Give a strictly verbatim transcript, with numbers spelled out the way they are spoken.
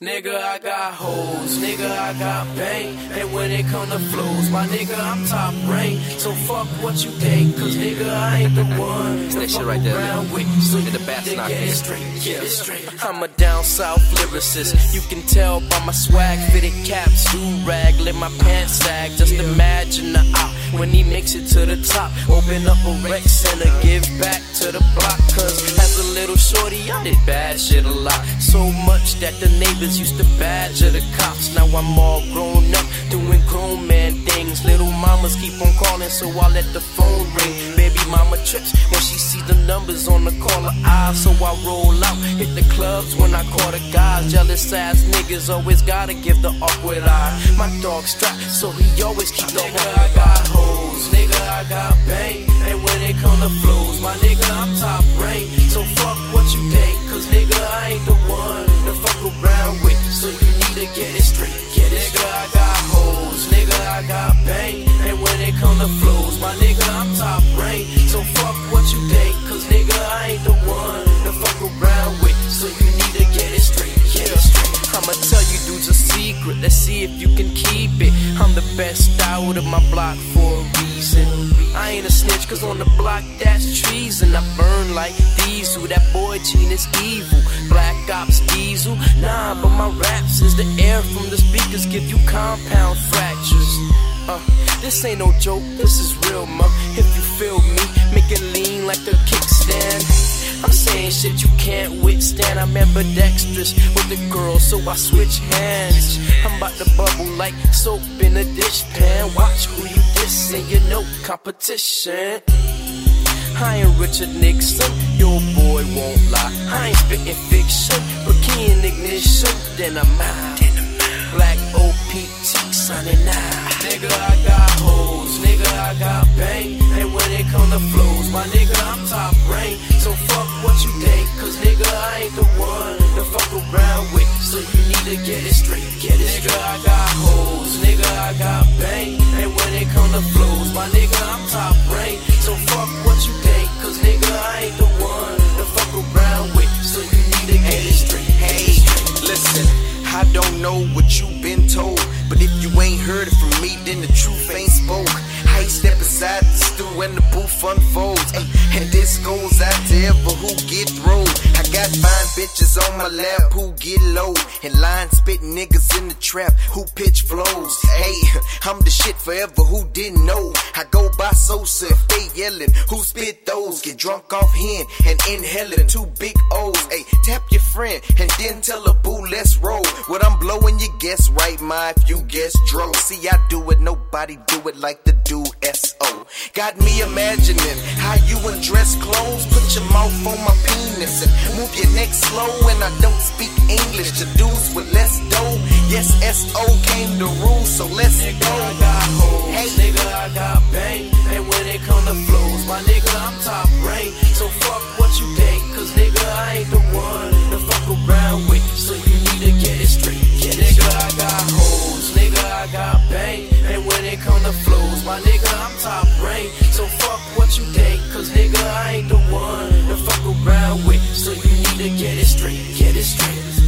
Nigga, I got hoes, nigga, I got pain. And when it come to flows, my nigga, I'm top rank. So fuck what you think, cause nigga, I ain't the one. It's that shit right there, with, so in the bass knock. Get it straight, get it straight. I'm a down south lyricist. You can tell by my swag, fitted caps, do rag, let my pants sag. Just imagine the op when he makes it to the top. Open up a rec center, give back to the block. Cause as a little shorty, I did bad shit a lot. So much that the neighbors used to badger the cops. Now I'm all grown up, doing grown man things. Little mamas keep on calling, so I let the phone ring. Baby mama trips when she see the numbers on the caller eye. So I roll out, hit the clubs when I call the guys. Jealous ass niggas always gotta give the awkward eye. My dog strapped, so he always keep the nigga, I got hoes, nigga, I got pain. And when it come to flows, my nigga, I'm top rank. So fuck what you think, cause nigga, I ain't the one to fuck around with. So you need to get it straight, get it straight. Nigga, I got hoes, nigga, I got pain. And when it come to flows, my nigga, I'm top rank. So fuck what you think, cause nigga, I ain't the one to fuck around with. So you need to get it straight, get it straight. I'ma tell you dudes a secret, let's see if you can keep it. I'm the best out of my block for a reason. I ain't a snitch, cause on the block that's treason. I burn like diesel, that boy Gene is evil. Black Ops Diesel, nah, but my raps is the air from the speakers give you compound fractures. Uh, this ain't no joke, this is real, mum. If you feel me, make it lean like the kickstand. I'm saying shit you can't withstand. I'm ambidextrous with the girl, so I switch hands. I'm about to bubble like soap in a dish pan. Watch who you diss and you know competition. I ain't Richard Nixon, your boy won't lie. I ain't spitting fiction, but key in ignition, then I'm out. Black O P T signing out. Nigga, I got hoes, nigga, I got pain. And when it come to flows, my nigga, I'm top rank. So fuck what you think, cause nigga, I ain't the one to fuck around with. So you need to get it straight, get it straight. Nigga, I got hoes, nigga, I got pain. And when it come to flows, my nigga, I'm top rank. So fuck what you think, cause nigga, I ain't the one to fuck around with. So you need to get it straight, hey, listen, I don't know what you've been told, but if you ain't heard it from me, then the truth ain't spoke. I step aside the stew and the booth unfolds, ay, and this goes out to ever who get rolled. I got fine bitches on my lap who get low, and line spitting niggas in the trap who pitch flows. Hey, I'm the shit forever who didn't know. I go by Sosa if they yelling who spit those. Get drunk off hen and inhaling two big O's. Ay, tap your friend and then tell a boo let's roll. What I'm blowing you guess right, ma, if you guess dro. See I do it, nobody do it like the dude S O. Got me imagining how you undress clothes. Put your mouth on my penis and move your neck slow. And I don't speak English to dudes with less dough. Yes, S O came to rule, so let's nigga, go. I got hoes, hey. Nigga, I got pain. And when it come to flows, my nigga, I'm top rank. So fuck what you think, cause nigga, I ain't the one to fuck around with. So you need to get it straight, get it straight. Nigga, I got hoes, nigga, I got pain. And when it come to flows, my nigga, I'm top rank. So fuck what you think, cause nigga, I ain't the one to fuck around with. So you need to get it straight, get it straight.